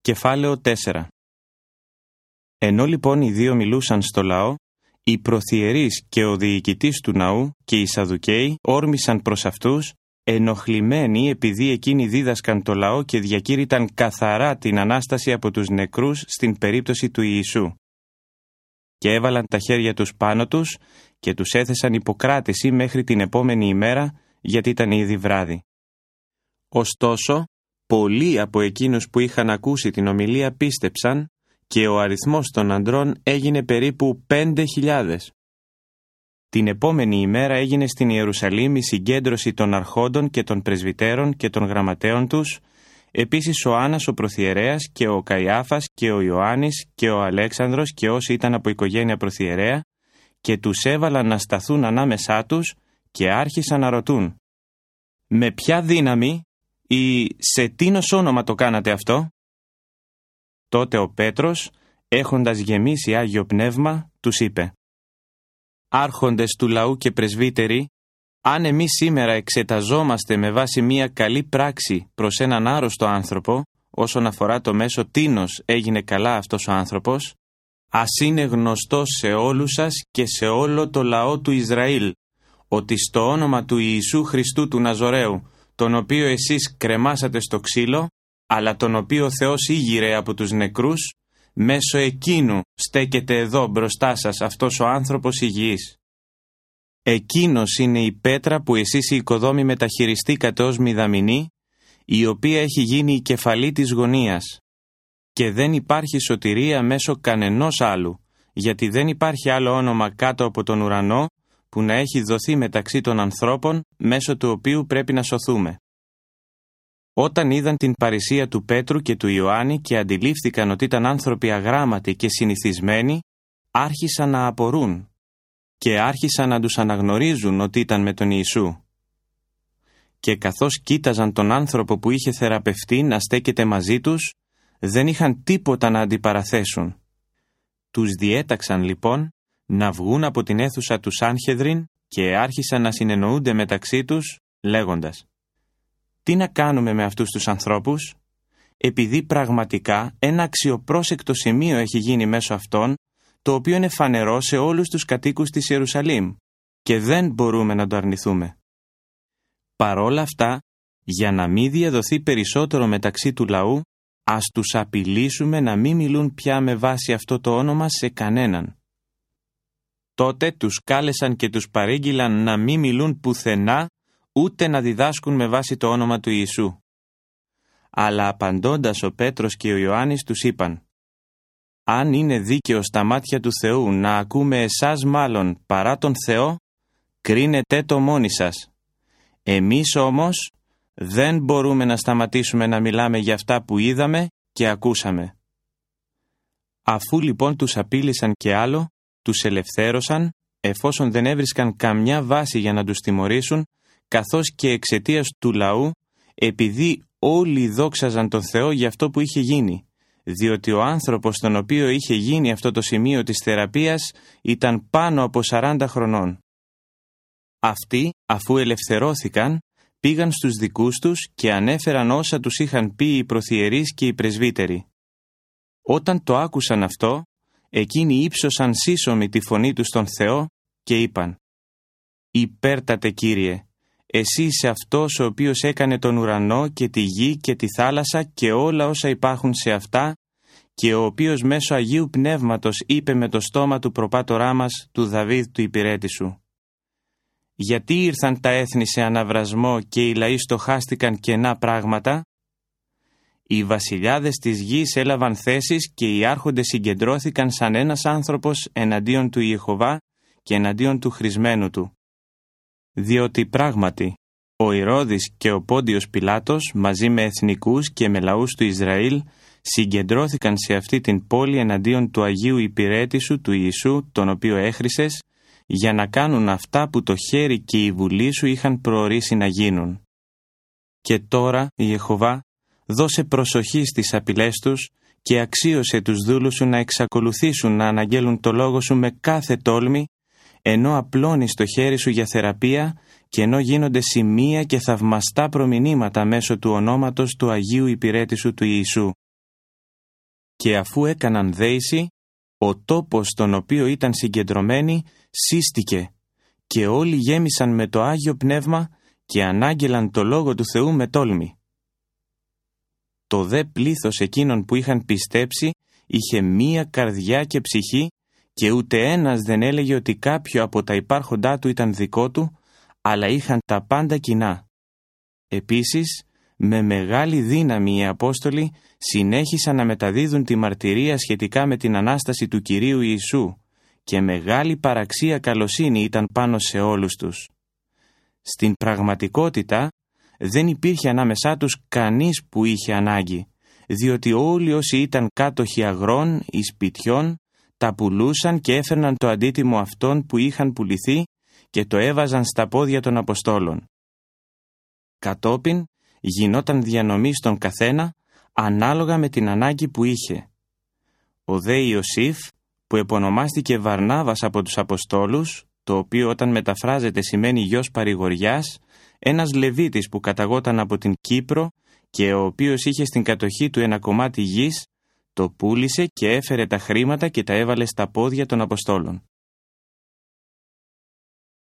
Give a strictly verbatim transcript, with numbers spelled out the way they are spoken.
Κεφάλαιο τέσσερα. Ενώ λοιπόν οι δύο μιλούσαν στο λαό, οι προθιερείς και ο διοικητής του ναού και οι Σαδουκαίοι όρμησαν προς αυτούς, ενοχλημένοι επειδή εκείνοι δίδασκαν το λαό και διακήρυταν καθαρά την Ανάσταση από τους νεκρούς στην περίπτωση του Ιησού. Και έβαλαν τα χέρια τους πάνω τους και τους έθεσαν υποκράτηση μέχρι την επόμενη ημέρα, γιατί ήταν ήδη βράδυ. Ωστόσο, πολλοί από εκείνους που είχαν ακούσει την ομιλία πίστεψαν και ο αριθμός των αντρών έγινε περίπου πέντε χιλιάδες. Την επόμενη ημέρα έγινε στην Ιερουσαλήμ η συγκέντρωση των αρχόντων και των πρεσβυτέρων και των γραμματέων τους, επίσης ο Άννας ο προθιερέας και ο Καϊάφας και ο Ιωάννης και ο Αλέξανδρος και όσοι ήταν από οικογένεια προθιερέα, και τους έβαλαν να σταθούν ανάμεσά τους και άρχισαν να ρωτούν: «Με ποια δύναμη ή σε τίνος όνομα το κάνατε αυτό?» Τότε ο Πέτρος, έχοντας γεμίσει Άγιο Πνεύμα, τους είπε: «Άρχοντες του λαού και πρεσβύτεροι, αν εμείς σήμερα εξεταζόμαστε με βάση μία καλή πράξη προς έναν άρρωστο άνθρωπο, όσον αφορά το μέσο τίνος έγινε καλά αυτός ο άνθρωπος, ας είναι γνωστό σε όλους σας και σε όλο το λαό του Ισραήλ, ότι στο όνομα του Ιησού Χριστού του Ναζωραίου, τον οποίο εσείς κρεμάσατε στο ξύλο, αλλά τον οποίο ο Θεός ήγηρε από τους νεκρούς, μέσω εκείνου στέκεται εδώ μπροστά σας αυτός ο άνθρωπος υγιής. Εκείνος είναι η πέτρα που εσείς οι οικοδόμοι μεταχειριστήκατε ως μηδαμινή, η οποία έχει γίνει η κεφαλή της γωνίας. Και δεν υπάρχει σωτηρία μέσω κανενός άλλου, γιατί δεν υπάρχει άλλο όνομα κάτω από τον ουρανό που να έχει δοθεί μεταξύ των ανθρώπων, μέσω του οποίου πρέπει να σωθούμε». Όταν είδαν την παρησία του Πέτρου και του Ιωάννη και αντιλήφθηκαν ότι ήταν άνθρωποι αγράμματοι και συνηθισμένοι, άρχισαν να απορούν και άρχισαν να τους αναγνωρίζουν ότι ήταν με τον Ιησού. Και καθώς κοίταζαν τον άνθρωπο που είχε θεραπευτεί να στέκεται μαζί τους, δεν είχαν τίποτα να αντιπαραθέσουν. Τους διέταξαν λοιπόν να βγουν από την αίθουσα του Σάνχεδριν και άρχισαν να συνεννοούνται μεταξύ τους, λέγοντας: «Τι να κάνουμε με αυτούς τους ανθρώπους, επειδή πραγματικά ένα αξιοπρόσεκτο σημείο έχει γίνει μέσω αυτών, το οποίο είναι φανερό σε όλους τους κατοίκους της Ιερουσαλήμ και δεν μπορούμε να το αρνηθούμε. Παρόλα αυτά, για να μην διαδοθεί περισσότερο μεταξύ του λαού, ας τους απειλήσουμε να μην μιλούν πια με βάση αυτό το όνομα σε κανέναν». Τότε τους κάλεσαν και τους παρήγγειλαν να μην μιλούν πουθενά, ούτε να διδάσκουν με βάση το όνομα του Ιησού. Αλλά απαντώντας ο Πέτρος και ο Ιωάννης τους είπαν: «Αν είναι δίκαιο στα μάτια του Θεού να ακούμε εσάς μάλλον παρά τον Θεό, κρίνετε το μόνοι σας. Εμείς όμως δεν μπορούμε να σταματήσουμε να μιλάμε για αυτά που είδαμε και ακούσαμε». Αφού λοιπόν τους απείλησαν και άλλο, τους ελευθέρωσαν, εφόσον δεν έβρισκαν καμιά βάση για να τους τιμωρήσουν, καθώς και εξαιτίας του λαού, επειδή όλοι δόξαζαν τον Θεό για αυτό που είχε γίνει, διότι ο άνθρωπος στον οποίο είχε γίνει αυτό το σημείο της θεραπείας ήταν πάνω από σαράντα χρονών. Αυτοί, αφού ελευθερώθηκαν, πήγαν στους δικούς τους και ανέφεραν όσα τους είχαν πει οι προθιερείς και οι πρεσβύτεροι. Όταν το άκουσαν αυτό, εκείνοι ύψωσαν σύσσωμη τη φωνή τους στον Θεό και είπαν: «Υπέρτατε Κύριε, εσύ είσαι αυτός ο οποίος έκανε τον ουρανό και τη γη και τη θάλασσα και όλα όσα υπάρχουν σε αυτά, και ο οποίος μέσω Αγίου Πνεύματος είπε με το στόμα του προπάτορά μας, του Δαβίδ του υπηρέτη σου. Γιατί ήρθαν τα έθνη σε αναβρασμό και οι λαοί στοχάστηκαν κενά πράγματα? Οι βασιλιάδες της γης έλαβαν θέσεις και οι άρχοντες συγκεντρώθηκαν σαν ένας άνθρωπος εναντίον του Ιεχωβά και εναντίον του χρησμένου του. Διότι πράγματι ο Ηρώδης και ο Πόντιος Πιλάτος μαζί με εθνικούς και με λαούς του Ισραήλ συγκεντρώθηκαν σε αυτή την πόλη εναντίον του Αγίου υπηρέτη σου του Ιησού, τον οποίο έχρισες, για να κάνουν αυτά που το χέρι και η βουλή σου είχαν προορίσει να γίνουν. Και τώρα, Ιεχωβά, δώσε προσοχή στις απειλές τους και αξίωσε τους δούλους σου να εξακολουθήσουν να αναγγέλουν το λόγο σου με κάθε τόλμη, ενώ απλώνεις το χέρι σου για θεραπεία και ενώ γίνονται σημεία και θαυμαστά προμηνύματα μέσω του ονόματος του Αγίου υπηρέτη σου του Ιησού. και αφού έκαναν δέηση, ο τόπος στον οποίο ήταν συγκεντρωμένοι σύστηκε και όλοι γέμισαν με το Άγιο Πνεύμα και ανάγγελαν το Λόγο του Θεού με τόλμη. Το δε πλήθος εκείνων που είχαν πιστέψει είχε μία καρδιά και ψυχή και ούτε ένας δεν έλεγε ότι κάποιο από τα υπάρχοντά του ήταν δικό του, αλλά είχαν τα πάντα κοινά. Επίσης, με μεγάλη δύναμη οι Απόστολοι συνέχισαν να μεταδίδουν τη μαρτυρία σχετικά με την Ανάσταση του Κυρίου Ιησού και μεγάλη παραξία καλοσύνη ήταν πάνω σε όλους τους. Στην πραγματικότητα δεν υπήρχε ανάμεσά τους κανείς που είχε ανάγκη, διότι όλοι όσοι ήταν κάτοχοι αγρών ή σπιτιών τα πουλούσαν και έφερναν το αντίτιμο αυτών που είχαν πουληθεί και το έβαζαν στα πόδια των Αποστόλων. Κατόπιν γινόταν διανομή στον καθένα ανάλογα με την ανάγκη που είχε. Ο δε Ιωσήφ, που επωνομάστηκε Βαρνάβας από τους Αποστόλους, το οποίο όταν μεταφράζεται σημαίνει γιος παρηγοριάς, ένας Λεβίτης που καταγόταν από την Κύπρο και ο οποίος είχε στην κατοχή του ένα κομμάτι γης, το πούλησε και έφερε τα χρήματα και τα έβαλε στα πόδια των Αποστόλων.